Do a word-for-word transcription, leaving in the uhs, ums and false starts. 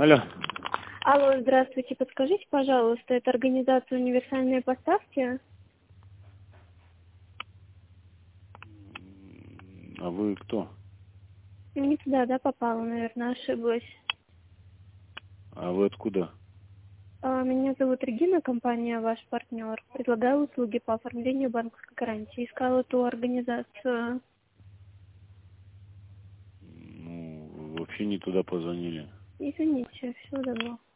Алло. Алло, здравствуйте. Подскажите, пожалуйста, это организация «Универсальные поставки»? А вы кто? Не туда, да, попала, наверное, ошиблась. А вы откуда? А, Меня зовут Регина, компания «Ваш партнер». Предлагаю услуги по оформлению банковской гарантии. Искала ту организацию. Ну, вы вообще не туда позвонили. Извините, всего доброго.